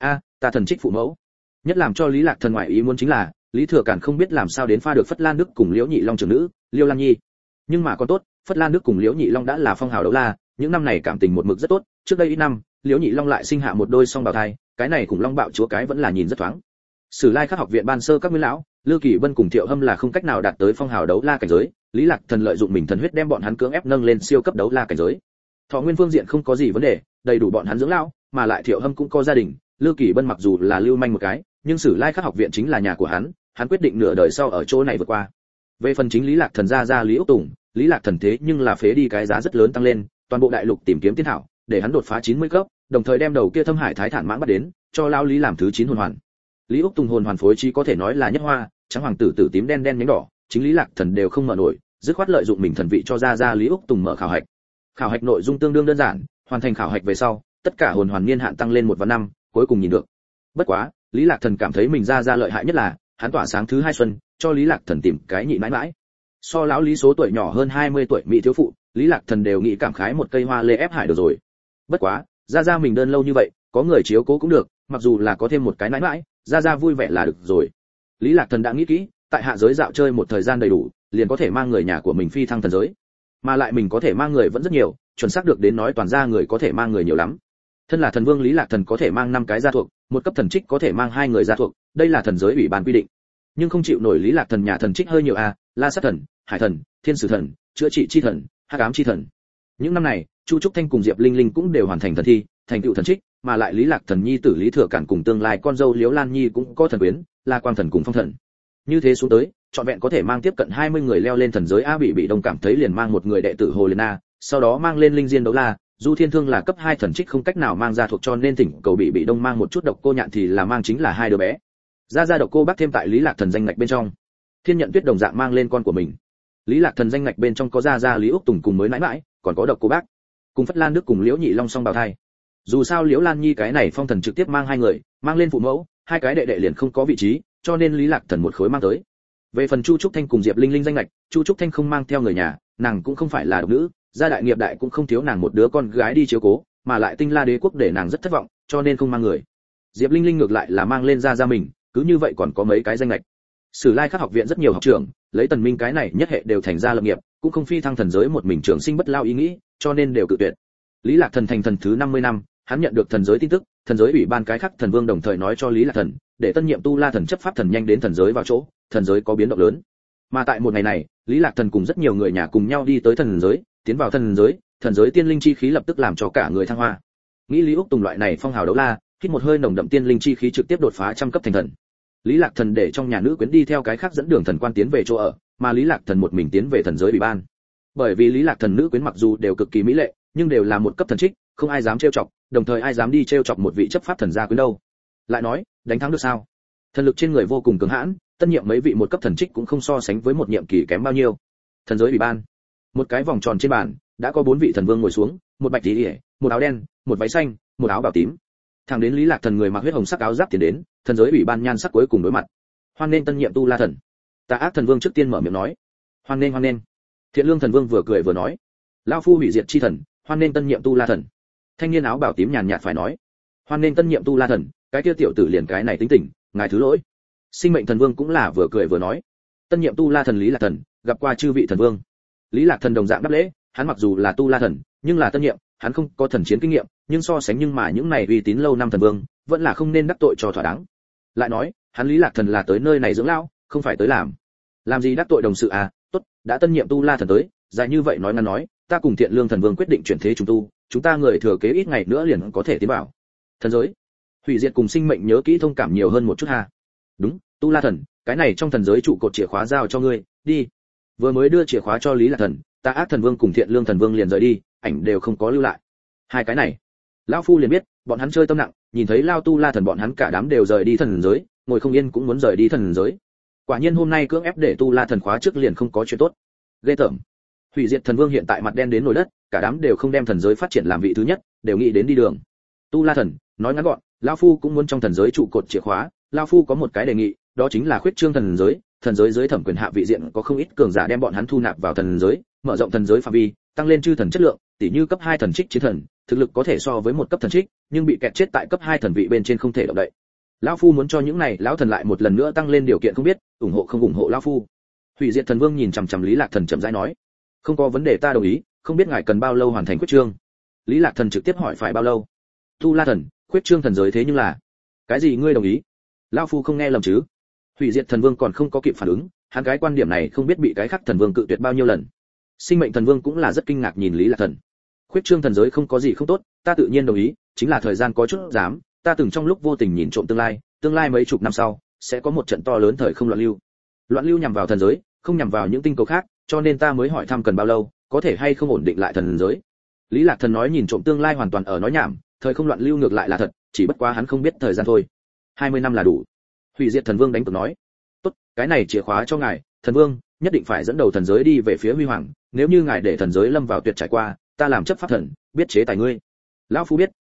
Ta thần trích phụ mẫu. Nhất làm cho Lý Lạc Thần ngoại ý muốn chính là, Lý Thừa Cản không biết làm sao đến pha được Phất Lan Đức cùng Liễu Nhị Long trưởng nữ, Liêu Lan Nhi. Nhưng mà còn tốt, Phất Lan Đức cùng Liễu Nhị Long đã là phong hào đấu la, những năm này cảm tình một mực rất tốt, trước đây ít năm, Liễu Nhị Long lại sinh hạ một đôi song bào thai, cái này cùng Long Bạo chúa cái vẫn là nhìn rất thoáng. Sử Lai Khắc học viện ban sơ các nguyên lão, Lư Kỳ Vân cùng Thiệu Hâm là không cách nào đạt tới phong hào đấu la cảnh giới, Lý Lạc Thần lợi dụng mình thần huyết đem bọn hắn cưỡng ép nâng lên siêu cấp đấu la cảnh giới. Thọ nguyên phương diện không có gì vấn đề, đầy đủ bọn hắn dưỡng lão, mà lại Thiệu Hâm cũng có gia đình, Lư Kỳ Vân mặc dù là lưu manh một cái, nhưng Sử Lai Khắc học viện chính là nhà của hắn quyết định nửa đời sau ở chỗ này vượt qua. Về phần chính Lý Lạc Thần gia Lý Úc Tùng, Lý Lạc Thần thế nhưng là phế đi cái giá rất lớn tăng lên, toàn bộ đại lục tìm kiếm tiên thảo, để hắn đột phá 90 cấp, đồng thời đem đầu kia Thâm Hải Thái Thản mãng bắt đến, cho lão Lý làm thứ 9 hồn hoàn. Lý Úc Tùng hồn hoàn phối trí có thể nói là nhất hoa, trắng hoàng tử tử tím đen đen nhánh đỏ, chính Lý Lạc Thần đều không mở nổi, dứt khoát lợi dụng mình thần vị cho ra Lý Úc Tùng mở khảo hạch. Khảo hạch nội dung tương đương đơn giản, hoàn thành khảo hạch về sau, tất cả hồn hoàn niên hạn tăng lên 1 và 5, cuối cùng nhìn được. Bất quá, Lý Lạc Thần cảm thấy mình ra lợi hại nhất là, hắn tỏa sáng thứ hai xuân, cho Lý Lạc Thần tìm cái nhị mãi mãi. So lão Lý số tuổi nhỏ hơn 20 tuổi mỹ thiếu phụ, Lý Lạc Thần đều nghĩ cảm khái một cây hoa lê ép hải được rồi. Bất quá, ra mình đơn lâu như vậy, có người chiếu cố cũng được, mặc dù là có thêm một cái mãi mãi, ra vui vẻ là được rồi. Lý Lạc Thần đã nghĩ kỹ, tại hạ giới dạo chơi một thời gian đầy đủ, liền có thể mang người nhà của mình phi thăng thần giới. Mà lại mình có thể mang người vẫn rất nhiều, chuẩn xác được đến nói toàn gia người có thể mang người nhiều lắm. Thân là thần vương Lý Lạc Thần có thể mang 5 cái gia thuộc, một cấp thần trích có thể mang 2 người gia thuộc, đây là thần giới ủy ban quy định. Nhưng không chịu nổi Lý Lạc Thần nhà thần trích hơi nhiều a, La Sát thần, Hải thần, Thiên Sử thần, Chữa trị chi thần, Hắc ám chi thần. Những năm này, Chu Trúc Thanh cùng Diệp Linh Linh cũng đều hoàn thành thần thi, thành tựu thần trích, mà lại Lý Lạc Thần nhi tử Lý Thừa Cản cùng tương lai con dâu Liễu Lan Nhi cũng có thần quyến, là Quang thần cùng Phong thần. Như thế xuống tới, trọn vẹn có thể mang tiếp cận 20 người leo lên thần giới a. Bị Đông cảm thấy liền mang một người đệ tử Hồ Liên Na, sau đó mang lên Linh Diên Đấu La, Du Thiên Thương là cấp 2 thần trích không cách nào mang ra thuộc cho nên thỉnh cầu Bị Đông mang một chút độc cô nhạn thì là mang chính là 2 đứa bé. Ra độc cô bác thêm tại Lý Lạc Thần danh ngạch bên trong. Thiên Nhận Tuyết đồng dạng mang lên con của mình. Lý Lạc Thần danh ngạch bên trong có ra Lý Úc Tùng cùng mới nãi nãi, còn có độc cô bác, cùng Phất Lan Đức cùng Liễu Nhị Long song bào thai. Dù sao Liễu Lan Nhi cái này Phong thần trực tiếp mang 2 người, mang lên phụ mẫu, 2 cái đệ đệ liền không có vị trí, cho nên Lý Lạc Thần một khối mang tới. Về phần Chu Trúc Thanh cùng Diệp Linh Linh danh ngạch, Chu Trúc Thanh không mang theo người nhà, nàng cũng không phải là độc nữ, gia đại nghiệp đại cũng không thiếu nàng một đứa con gái đi chiếu cố, mà lại Tinh La Đế quốc để nàng rất thất vọng, cho nên không mang người. Diệp Linh Linh ngược lại là mang lên ra mình, cứ như vậy còn có mấy cái danh ngạch. Sử Lai Khắc học viện rất nhiều học trưởng, lấy Tần Minh cái này nhất hệ đều thành ra lập nghiệp, cũng không phi thăng thần giới một mình trường sinh bất lao ý nghĩ, cho nên đều cự tuyệt. Lý Lạc Thần thành thần thứ 50 năm, hắn nhận được thần giới tin tức, thần giới ủy ban cái khác thần vương đồng thời nói cho Lý Lạc Thần, để tân nhiệm Tu La thần chấp pháp thần nhanh đến thần giới vào chỗ, thần giới có biến động lớn. Mà tại một ngày này, Lý Lạc Thần cùng rất nhiều người nhà cùng nhau đi tới thần giới, tiến vào thần giới tiên linh chi khí lập tức làm cho cả người thăng hoa. Nghĩ Lý Úc Tùng loại này phong hào đấu la, hít một hơi nồng đậm tiên linh chi khí trực tiếp đột phá trăm cấp thành thần. Lý Lạc Thần để trong nhà nữ quyến đi theo cái khác dẫn đường thần quan tiến về chỗ ở, mà Lý Lạc Thần một mình tiến về thần giới ủy ban. Bởi vì Lý Lạc Thần nữ quyến mặc dù đều cực kỳ mỹ lệ, nhưng đều là một cấp thần trích, không ai dám trêu chọc, đồng thời ai dám đi trêu chọc một vị chấp pháp thần gia quyến đâu. Lại nói, đánh thắng được sao? Thần lực trên người vô cùng cường hãn, tân nhiệm mấy vị một cấp thần trích cũng không so sánh với một nhiệm kỳ kém bao nhiêu. Thần giới ủy ban, một cái vòng tròn trên bàn, đã có 4 vị thần vương ngồi xuống, một bạch tí, một áo đen, một váy xanh, một áo bào tím. Thẳng đến Lý Lạc Thần người mặc huyết hồng sắc áo giáp tiến đến, thần giới ủy ban nhan sắc cuối cùng đối mặt. Hoan nên tân nhiệm Tu La thần. Tà ác thần vương trước tiên mở miệng nói. Hoan nên. Thiện lương thần vương vừa cười vừa nói. Lão phu hủy diệt chi thần, hoan nên tân nhiệm Tu La thần. Thanh niên áo bào tím nhàn nhạt phải nói. Hoan nên tân nhiệm Tu La thần, cái kia tiểu tử liền cái này tính tình, ngài thứ lỗi. Sinh mệnh thần vương cũng là vừa cười vừa nói. Tân nhiệm Tu La thần Lý Lạc Thần, gặp qua chư vị thần vương. Lý Lạc Thần đồng dạng đáp lễ, hắn mặc dù là Tu La thần, nhưng là tân nhiệm, hắn không có thần chiến kinh nghiệm, nhưng so sánh nhưng mà những này uy tín lâu năm thần vương, vẫn là không nên đắc tội cho thỏa đáng. Lại nói, hắn Lý Lạc Thần là tới nơi này dưỡng lão, không phải tới làm gì đắc tội đồng sự à? Tốt, đã tân nhiệm Tu La thần tới, dài như vậy nói ngắn nói, ta cùng Thiện Lương thần vương quyết định chuyển thế chúng ta người thừa kế ít ngày nữa liền có thể tiến vào thần giới. Hủy diệt cùng sinh mệnh nhớ kỹ thông cảm nhiều hơn một chút ha. Đúng, Tu La thần, cái này trong thần giới trụ cột chìa khóa giao cho ngươi, đi. Vừa mới đưa chìa khóa cho Lý Lạc Thần, Tà ác thần vương cùng Thiện Lương thần vương liền rời đi, ảnh đều không có lưu lại. Hai cái này, lão phu liền biết, bọn hắn chơi tâm nặng, nhìn thấy Lao Tu La thần bọn hắn cả đám đều rời đi thần giới, ngồi không yên cũng muốn rời đi thần giới. Quả nhiên hôm nay cưỡng ép để Tu La thần khóa trước liền không có chuyện tốt. Ghê tởm. Hủy diệt thần vương hiện tại mặt đen đến nổi đất, cả đám đều không đem thần giới phát triển làm vị thứ nhất, đều nghĩ đến đi đường. Tu La thần, nói ngắn gọn, lão phu cũng muốn trong thần giới trụ cột chìa khóa, lão phu có một cái đề nghị, đó chính là khuyết trương thần giới dưới thẩm quyền hạ vị diện có không ít cường giả đem bọn hắn thu nạp vào thần giới, mở rộng thần giới phạm vi, tăng lên chư thần chất lượng, tỉ như cấp 2 thần trích chiến thần, thực lực có thể so với một cấp thần trích, nhưng bị kẹt chết tại cấp 2 thần vị bên trên không thể động đậy. Lão phu muốn cho những này lão thần lại một lần nữa tăng lên điều kiện không biết, ủng hộ không ủng hộ lão phu. Hủy diệt thần vương nhìn chằm chằm Lý Lạc Thần chậm rãi nói, không có vấn đề ta đồng ý, không biết ngài cần bao lâu hoàn thành khuyết trương. Lý Lạc Thần trực tiếp hỏi phải bao lâu. Tu La thần, khuyết trương thần giới thế nhưng là cái gì ngươi đồng ý? Lão phu không nghe lầm chứ? Hủy diệt thần vương còn không có kịp phản ứng, hắn cái quan điểm này không biết bị cái khác thần vương cự tuyệt bao nhiêu lần. Sinh mệnh thần vương cũng là rất kinh ngạc nhìn Lý Lạc Thần. Khuyết trương thần giới không có gì không tốt, ta tự nhiên đồng ý, chính là thời gian có chút dám, ta từng trong lúc vô tình nhìn trộm tương lai mấy chục năm sau sẽ có một trận to lớn thời không loạn lưu nhằm vào thần giới, không nhằm vào những tinh cầu khác, cho nên ta mới hỏi thăm cần bao lâu, có thể hay không ổn định lại thần giới. Lý Lạc Thần nói nhìn trộm tương lai hoàn toàn ở nói nhảm, thời không loạn lưu ngược lại là thật, chỉ bất quá hắn không biết thời gian thôi. 20 năm là đủ. Hủy diệt thần vương đánh cược nói, tốt, cái này chìa khóa cho ngài, thần vương nhất định phải dẫn đầu thần giới đi về phía huy hoàng, nếu như ngài để thần giới lâm vào tuyệt trải qua, ta làm chấp pháp thần, biết chế tài ngươi. Lão phu biết,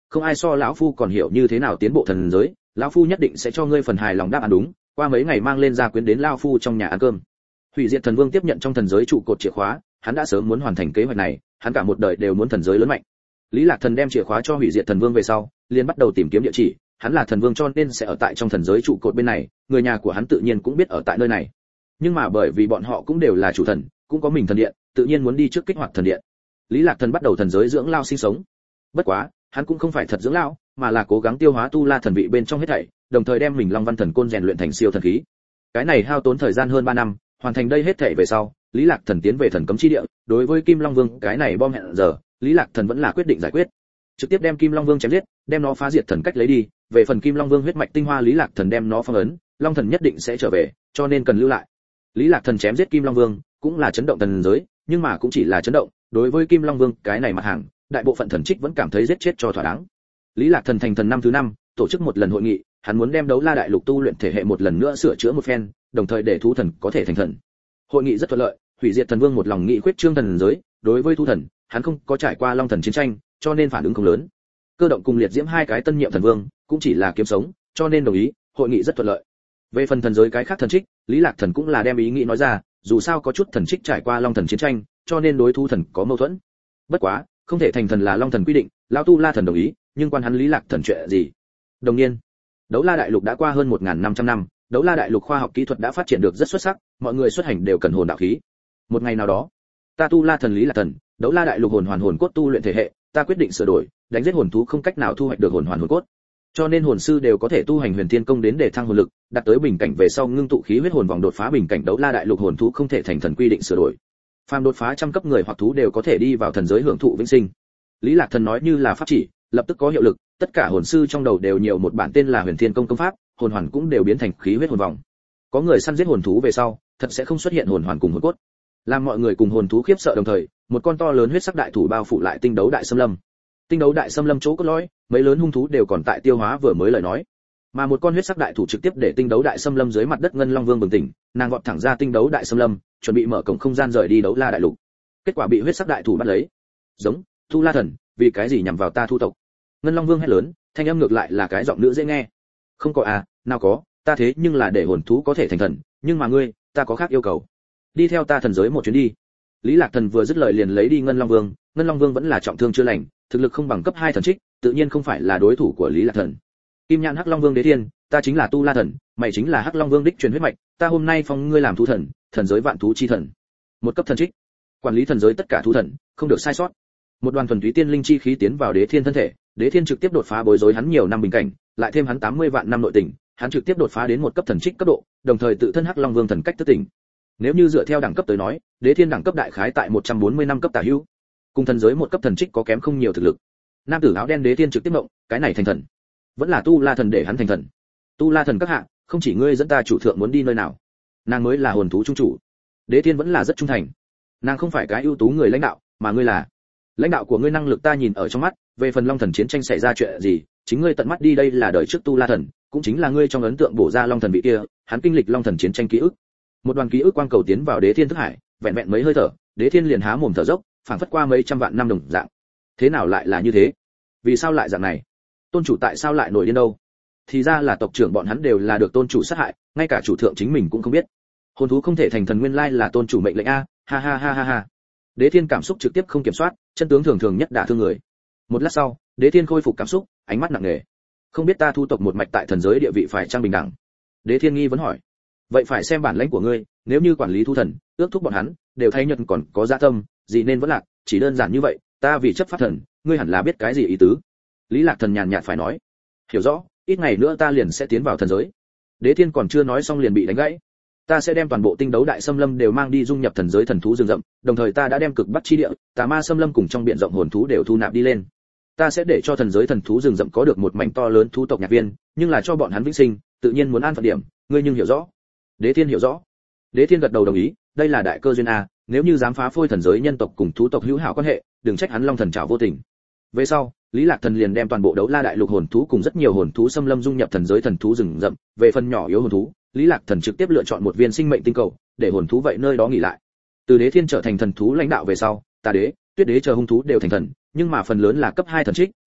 không ai so lão phu còn hiểu như thế nào tiến bộ thần giới, lão phu nhất định sẽ cho ngươi phần hài lòng đáp án đúng, qua mấy ngày mang lên gia quyến đến lão phu trong nhà ăn cơm. Hủy diệt thần vương tiếp nhận trong thần giới trụ cột chìa khóa, hắn đã sớm muốn hoàn thành kế hoạch này, hắn cả một đời đều muốn thần giới lớn mạnh. Lý Lạc Thần đem chìa khóa cho hủy diệt thần vương về sau, liền bắt đầu tìm kiếm địa chỉ, hắn là thần vương cho nên sẽ ở tại trong thần giới trụ cột bên này, người nhà của hắn tự nhiên cũng biết ở tại nơi này. Nhưng mà bởi vì bọn họ cũng đều là chủ thần, cũng có mình thần điện, tự nhiên muốn đi trước kích hoạt thần điện. Lý Lạc Thần bắt đầu thần giới dưỡng lao sinh sống. Bất quá, hắn cũng không phải thật dưỡng lao, mà là cố gắng tiêu hóa tu la thần vị bên trong hết thảy, đồng thời đem mình Long Văn Thần Côn rèn luyện thành siêu thần khí. Cái này hao tốn thời gian hơn 3 năm, hoàn thành đây hết thảy về sau, Lý Lạc Thần tiến về thần cấm chi địa, đối với Kim Long Vương, cái này bom hẹn giờ, Lý Lạc Thần vẫn là quyết định giải quyết. Trực tiếp đem Kim Long Vương chém giết, đem nó phá diệt thần cách lấy đi, về phần Kim Long Vương huyết mạch tinh hoa Lý Lạc Thần đem nó phong ấn, Long Thần nhất định sẽ trở về, cho nên cần lưu lại. Lý Lạc Thần chém giết Kim Long Vương, cũng là chấn động thần giới, nhưng mà cũng chỉ là chấn động, đối với Kim Long Vương, cái này mặt hàng, đại bộ phận thần trích vẫn cảm thấy giết chết cho thỏa đáng. Lý Lạc Thần thành thần năm thứ 5, tổ chức một lần hội nghị, hắn muốn đem Đấu La Đại Lục tu luyện thể hệ một lần nữa sửa chữa một phen, đồng thời để thú thần có thể thành thần. Hội nghị rất thuận lợi, Hủy Diệt Thần Vương một lòng nghị quyết trương thần giới, đối với thú thần, hắn không có trải qua Long Thần chiến tranh, cho nên phản ứng không lớn. Cơ động cùng Liệt Diễm hai cái tân nhiệm thần vương, cũng chỉ là kiếm sống, cho nên đồng ý, hội nghị rất thuận lợi. Về phần thần giới cái khác thần trích, Lý Lạc Thần cũng là đem ý nghĩ nói ra, dù sao có chút thần trích trải qua Long Thần chiến tranh, cho nên đối thú thần có mâu thuẫn. Bất quá, không thể thành thần là Long Thần quy định, lão tu La Thần đồng ý, nhưng quan hắn Lý Lạc Thần chuyện gì? Đồng niên, Đấu La Đại Lục đã qua hơn 1500 năm, Đấu La Đại Lục khoa học kỹ thuật đã phát triển được rất xuất sắc, mọi người xuất hành đều cần hồn đạo khí. Một ngày nào đó, ta tu La Thần Lý Lạc Thần, Đấu La Đại Lục hồn hoàn hồn cốt tu luyện thể hệ, ta quyết định sửa đổi, đánh giết hồn thú không cách nào thu hoạch được hồn hoàn hồn cốt. Cho nên hồn sư đều có thể tu hành Huyền Thiên Công đến để thăng hồn lực, đạt tới bình cảnh về sau ngưng tụ khí huyết hồn vòng đột phá bình cảnh Đấu La Đại Lục hồn thú không thể thành thần quy định sửa đổi. Phàm đột phá trăm cấp người hoặc thú đều có thể đi vào thần giới hưởng thụ vĩnh sinh. Lý Lạc Thần nói như là pháp chỉ, lập tức có hiệu lực, tất cả hồn sư trong đầu đều nhiều một bản tên là Huyền Thiên Công công pháp, hồn hoàn cũng đều biến thành khí huyết hồn vòng. Có người săn giết hồn thú về sau, thật sẽ không xuất hiện hồn hoàn cùng hồn cốt. Làm mọi người cùng hồn thú khiếp sợ đồng thời, một con to lớn huyết sắc đại thủ bao phủ lại tinh đấu đại xâm lâm. Tinh đấu đại xâm lâm chỗ cốt lõi, mấy lớn hung thú đều còn tại tiêu hóa vừa mới lời nói. Mà một con huyết sắc đại thủ trực tiếp để tinh đấu đại xâm lâm dưới mặt đất ngân long vương bừng tỉnh, nàng vọt thẳng ra tinh đấu đại xâm lâm, chuẩn bị mở cổng không gian rời đi Đấu La Đại Lục. Kết quả bị huyết sắc đại thủ bắt lấy. Giống, Tu La Thần, vì cái gì nhằm vào ta thu tộc? Ngân long vương hét lớn, thanh âm ngược lại là cái giọng nữ dễ nghe. Không có à, nào có, ta thế nhưng là để hồn thú có thể thành thần, nhưng mà ngươi, ta có khác yêu cầu. Đi theo ta thần giới một chuyến đi. Lý Lạc Thần vừa dứt lời liền lấy đi Ngân Long Vương, Ngân Long Vương vẫn là trọng thương chưa lành, thực lực không bằng cấp 2 thần trích, tự nhiên không phải là đối thủ của Lý Lạc Thần. Kim Nhãn Hắc Long Vương Đế Thiên, ta chính là Tu La Thần, mày chính là Hắc Long Vương đích truyền huyết mạch, ta hôm nay phong ngươi làm thú thần, thần giới vạn thú chi thần. Một cấp thần trích, quản lý thần giới tất cả thú thần, không được sai sót. Một đoàn thuần túy tiên linh chi khí tiến vào Đế Thiên thân thể, Đế Thiên trực tiếp đột phá bối rối hắn nhiều năm bình cảnh, lại thêm hắn 80 vạn năm nội tình, hắn trực tiếp đột phá đến một cấp thần trích cấp độ, đồng thời tự thân Hắc Long Vương thần cách thức tỉnh. Nếu như dựa theo đẳng cấp tới nói, Đế Thiên đẳng cấp đại khái tại 140 năm cấp tả hữu. Cùng thần giới một cấp thần trích có kém không nhiều thực lực. Nam tử áo đen Đế Thiên trực tiếp động, cái này thành thần. Vẫn là Tu La Thần để hắn thành thần. Tu La Thần các hạ, không chỉ ngươi dẫn ta chủ thượng muốn đi nơi nào, nàng mới là hồn thú trung chủ. Đế Thiên vẫn là rất trung thành. Nàng không phải cái ưu tú người lãnh đạo, mà ngươi là. Lãnh đạo của ngươi năng lực ta nhìn ở trong mắt, về phần Long Thần chiến tranh xảy ra chuyện gì, chính ngươi tận mắt đi đây là đời trước Tu La Thần, cũng chính là ngươi trong ấn tượng bổ ra Long Thần vị kia, hắn kinh lịch Long Thần chiến tranh ký ức. Một đoàn ký ức quang cầu tiến vào Đế Thiên thức hải, vẹn vẹn mấy hơi thở, Đế Thiên liền há mồm thở dốc, phảng phất qua mấy trăm vạn năm đồng dạng. Thế nào lại là như thế? Vì sao lại dạng này? Tôn chủ tại sao lại nổi điên đâu? Thì ra là tộc trưởng bọn hắn đều là được tôn chủ sát hại, ngay cả chủ thượng chính mình cũng không biết. Hồn thú không thể thành thần nguyên lai là tôn chủ mệnh lệnh a, ha ha ha ha ha. Đế Thiên cảm xúc trực tiếp không kiểm soát, chân tướng thường thường nhất đả thương người. Một lát sau, Đế Thiên khôi phục cảm xúc, ánh mắt nặng nề. Không biết ta thu tộc một mạch tại thần giới địa vị phải trang bình đẳng? Đế Thiên nghi vấn hỏi. Vậy phải xem bản lãnh của ngươi, nếu như quản lý thu thần, ước thúc bọn hắn, đều thay nhận còn có dạ tâm, gì nên vẫn lạc, chỉ đơn giản như vậy, ta vì chấp pháp thần, ngươi hẳn là biết cái gì ý tứ. Lý Lạc Thần nhàn nhạt phải nói. Hiểu rõ, ít ngày nữa ta liền sẽ tiến vào thần giới. Đế Thiên còn chưa nói xong liền bị đánh gãy. Ta sẽ đem toàn bộ tinh đấu đại xâm lâm đều mang đi dung nhập thần giới thần thú rừng rậm, đồng thời ta đã đem cực bắc chi địa, tà ma xâm lâm cùng trong biển rộng hồn thú đều thu nạp đi lên. Ta sẽ để cho thần giới thần thú rừng rậm có được một mảnh to lớn thú tộc nhạc viên, nhưng là cho bọn hắn vĩnh sinh, tự nhiên muốn an phận điểm, ngươi nhưng hiểu rõ. Đế Thiên hiểu rõ. Đế Thiên gật đầu đồng ý, đây là đại cơ duyên a, nếu như dám phá phôi thần giới nhân tộc cùng thú tộc hữu hảo quan hệ, đừng trách hắn Long Thần trảo vô tình. Về sau, Lý Lạc Thần liền đem toàn bộ Đấu La Đại Lục hồn thú cùng rất nhiều hồn thú xâm lâm dung nhập thần giới thần thú rừng rậm, về phần nhỏ yếu hồn thú, Lý Lạc Thần trực tiếp lựa chọn một viên sinh mệnh tinh cầu, để hồn thú vậy nơi đó nghỉ lại. Từ Đế Thiên trở thành thần thú lãnh đạo về sau, Tà Đế, Tuyết Đế chờ hung thú đều thành thần, nhưng mà phần lớn là cấp 2 thần trích,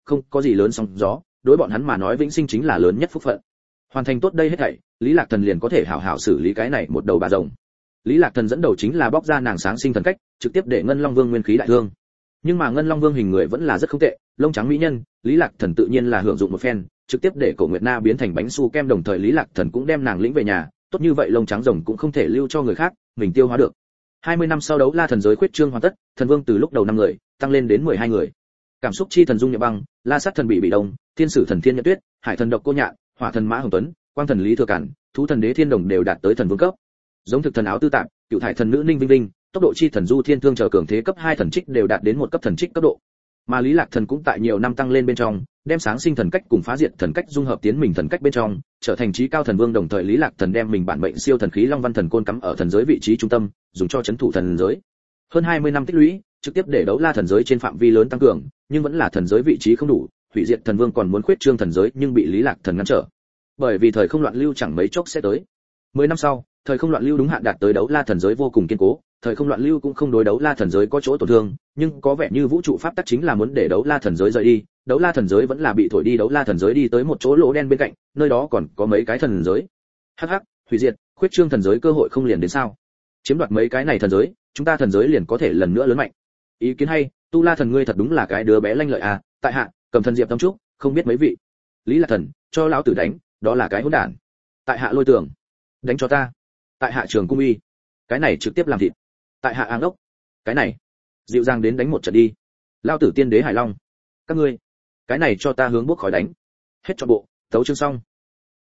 không có gì lớn sóng gió, đối bọn hắn mà nói vĩnh sinh chính là lớn nhất phúc phận. Hoàn thành tốt đây hết thảy, Lý Lạc Thần liền có thể hảo hảo xử lý cái này một đầu bà rồng. Lý Lạc Thần dẫn đầu chính là bóc ra nàng sáng sinh thần cách, trực tiếp để Ngân Long Vương nguyên khí đại thương. Nhưng mà Ngân Long Vương hình người vẫn là rất không tệ, lông trắng mỹ nhân, Lý Lạc Thần tự nhiên là hưởng dụng một phen, trực tiếp để Cổ Nguyệt Na biến thành bánh su kem, đồng thời Lý Lạc Thần cũng đem nàng lĩnh về nhà, tốt như vậy lông trắng rồng cũng không thể lưu cho người khác, mình tiêu hóa được. 20 năm sau đấu la thần giới khuyết trương hoàn tất, thần vương từ lúc đầu 5 người tăng lên đến 12 người. Cảm xúc chi thần Dung Nhậm Băng, La Sát thần Bị Đông, Thiên sử thần Thiên Nhật Tuyết, Hải thần Độc Cô Nhạn, Hỏa thần Mã Hồng Tuấn, Quang thần Lý Thừa Cản, Thú thần Đế Thiên Đồng đều đạt tới thần vương cấp. Giống thực thần Áo Tư Tạm, Cựu thải thần nữ Ninh Vinh Vinh, tốc độ chi thần Du Thiên Thương chờ cường thế cấp 2 thần trích đều đạt đến một cấp thần trích cấp độ. Mà Lý Lạc Thần cũng tại nhiều năm tăng lên bên trong, đem sáng sinh thần cách cùng phá diệt thần cách dung hợp tiến mình thần cách bên trong, trở thành chí cao thần vương, đồng thời Lý Lạc Thần đem mình bản mệnh siêu thần khí Long Văn Thần Côn cắm ở thần giới vị trí trung tâm, dùng cho chấn thủ thần giới. Hơn 20 năm tích lũy, trực tiếp để đấu la thần giới trên phạm vi lớn tăng cường, nhưng vẫn là thần giới vị trí không đủ, hủy diệt thần vương còn muốn khuyết trương thần giới nhưng bị Lý Lạc Thần ngăn trở. Bởi vì thời không loạn lưu chẳng mấy chốc sẽ tới. 10 năm sau, thời không loạn lưu đúng hạn đạt tới đấu la thần giới vô cùng kiên cố, thời không loạn lưu cũng không đối đấu la thần giới có chỗ tổn thương, nhưng có vẻ như vũ trụ pháp tắc chính là muốn để đấu la thần giới rời đi, đấu la thần giới vẫn là bị thổi đi, đấu la thần giới đi tới một chỗ lỗ đen bên cạnh, nơi đó còn có mấy cái thần giới. Hắc hắc, hủy diệt, khuyết trương thần giới cơ hội không liền đến sao? Chiếm đoạt mấy cái này thần giới, chúng ta thần giới liền có thể lần nữa lớn mạnh. Ý kiến hay, Tu La thần ngươi thật đúng là cái đứa bé lanh lợi à, tại hạ, Cầm thần Diệp Tâm Trúc, không biết mấy vị. Lý Lạc Thần, cho lão tử đánh, đó là cái hỗn đản. Tại hạ Lôi Tường, đánh cho ta. Tại hạ Trường Cung Uy, cái này trực tiếp làm thịt. Tại hạ Áng Ốc, cái này dịu dàng đến đánh một trận đi. Lão tử Tiên Đế Hải Long, các ngươi, cái này cho ta hướng bốc khỏi đánh. Hết trọn bộ, tấu chương xong.